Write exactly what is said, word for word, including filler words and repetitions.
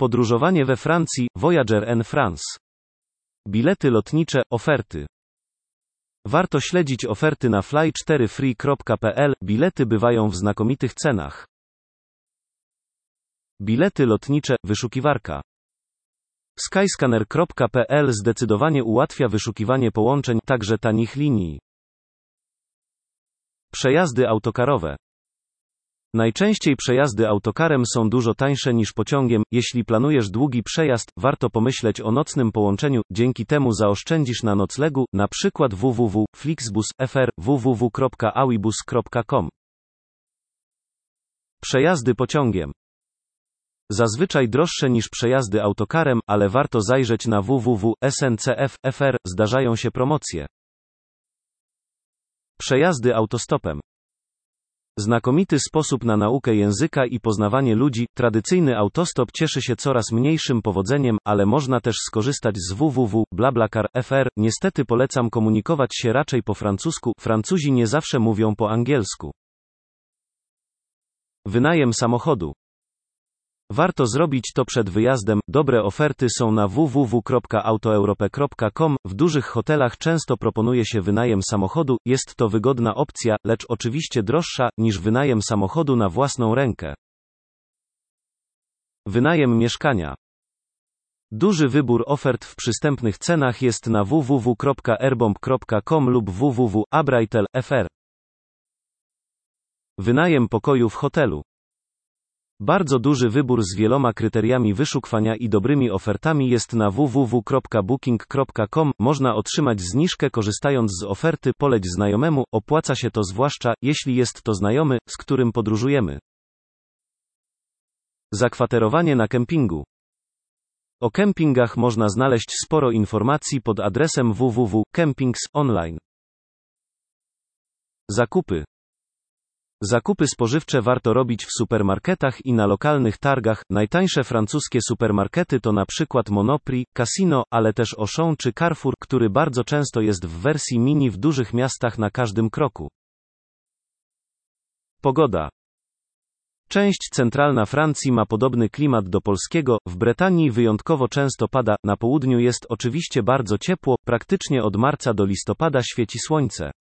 Podróżowanie we Francji, Voyager en France. Bilety lotnicze, oferty. Warto śledzić oferty na fly cztery free kropka p l, bilety bywają w znakomitych cenach. Bilety lotnicze, wyszukiwarka. skyscanner kropka p l zdecydowanie ułatwia wyszukiwanie połączeń, także tanich linii. Przejazdy autokarowe. Najczęściej przejazdy autokarem są dużo tańsze niż pociągiem. Jeśli planujesz długi przejazd, warto pomyśleć o nocnym połączeniu, dzięki temu zaoszczędzisz na noclegu, na przykład w w w kropka flixbus kropka f r, w w w kropka awibus kropka com. Przejazdy pociągiem. Zazwyczaj droższe niż przejazdy autokarem, ale warto zajrzeć na w w w kropka s n c f kropka f r, zdarzają się promocje. Przejazdy autostopem. Znakomity sposób na naukę języka i poznawanie ludzi. Tradycyjny autostop cieszy się coraz mniejszym powodzeniem, ale można też skorzystać z w w w kropka blablacar kropka f r. Niestety polecam komunikować się raczej po francusku, Francuzi nie zawsze mówią po angielsku. Wynajem samochodu. Warto zrobić to przed wyjazdem. Dobre oferty są na w w w kropka autoeurope kropka com. W dużych hotelach często proponuje się wynajem samochodu. Jest to wygodna opcja, lecz oczywiście droższa niż wynajem samochodu na własną rękę. Wynajem mieszkania. Duży wybór ofert w przystępnych cenach jest na w w w kropka airbnb kropka com lub w w w kropka abritel kropka f r. Wynajem pokoju w hotelu. Bardzo duży wybór z wieloma kryteriami wyszukiwania i dobrymi ofertami jest na w w w kropka booking kropka com. Można otrzymać zniżkę korzystając z oferty poleć znajomemu. Opłaca się to zwłaszcza, jeśli jest to znajomy, z którym podróżujemy. Zakwaterowanie na kempingu. O kempingach można znaleźć sporo informacji pod adresem w w w kropka campings kropka online. Zakupy. Zakupy spożywcze warto robić w supermarketach i na lokalnych targach. Najtańsze francuskie supermarkety to na przykład Monoprix, Casino, ale też Auchan czy Carrefour, który bardzo często jest w wersji mini w dużych miastach na każdym kroku. Pogoda. Część centralna Francji ma podobny klimat do polskiego, w Bretanii wyjątkowo często pada, na południu jest oczywiście bardzo ciepło, praktycznie od marca do listopada świeci słońce.